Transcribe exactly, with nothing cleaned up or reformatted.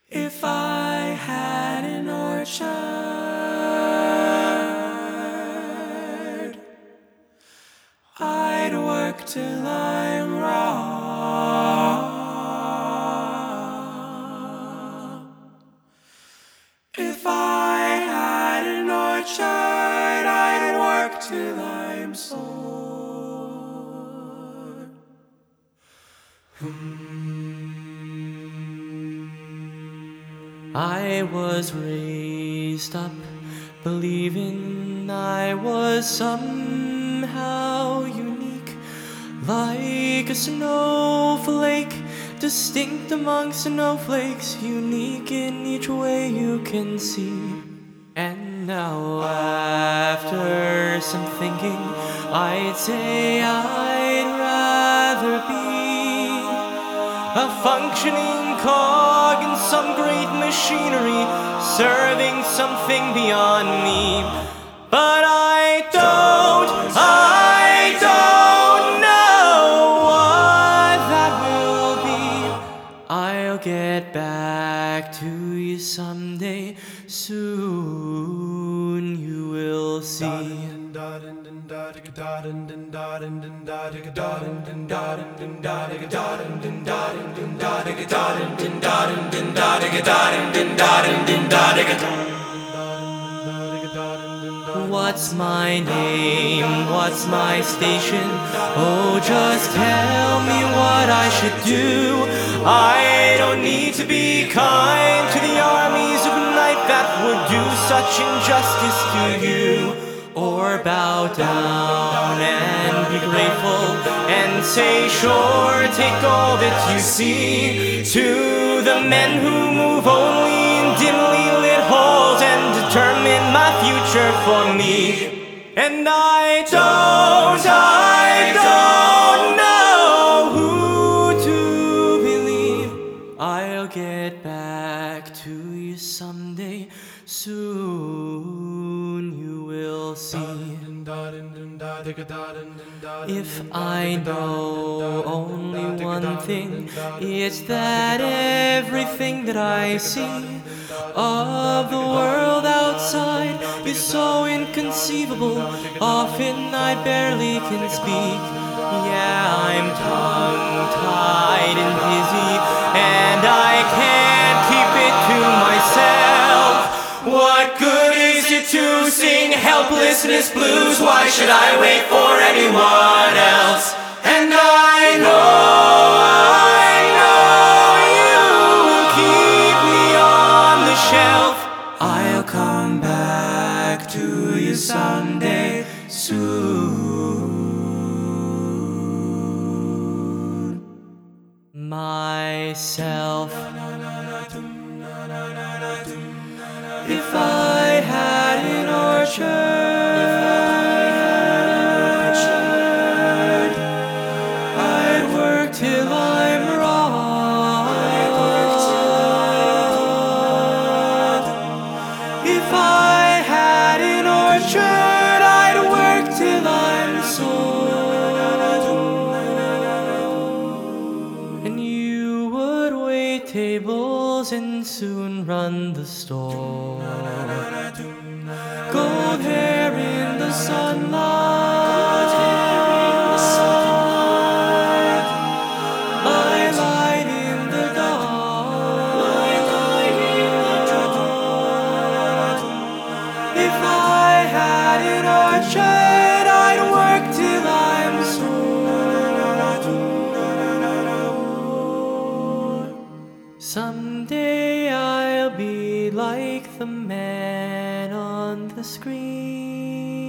If I had an orchard, I'd work till I'm raw. If I had an orchard, I'd work till I'm sore. I was raised up believing I was somehow unique, like a snowflake, distinct among snowflakes, unique in each way you can see. And now after some thinking, I'd say I'd rather be a functioning cog in some great machinery, serving something beyond me. But I don't, I don't know what that will be. I'll get back to you someday, soon you will see. What's my name? What's my station? Oh, just tell me what I should do. I don't need to be kind to the armies of night that would do such injustice to you, or bow down and be grateful and say, sure, take all that you see, to the men who move only in dimly lit halls and determine my future for me. And I don't, I don't know who to believe. I'll get back to you someday, soon you will see. If I know only one thing, it's that everything that I see of the world outside is so inconceivable, often I barely can speak. Yeah, I'm tongue-tied and dizzy, and I can't keep it to myself. What good is it to sing helplessness blues? Why should I wait for anyone else? And I know, I know you will keep me on the shelf. I'll come back to you someday, soon. Myself. If I had an orchard, I'd work till I'm raw. If I had an orchard, I'd work till I'm sore. And you would wait tables and soon run the store. Gold hair in the sunlight, I light in the dark. If I had an orchard, I'd work till I'm sore. Someday I'll be like the man on the screen.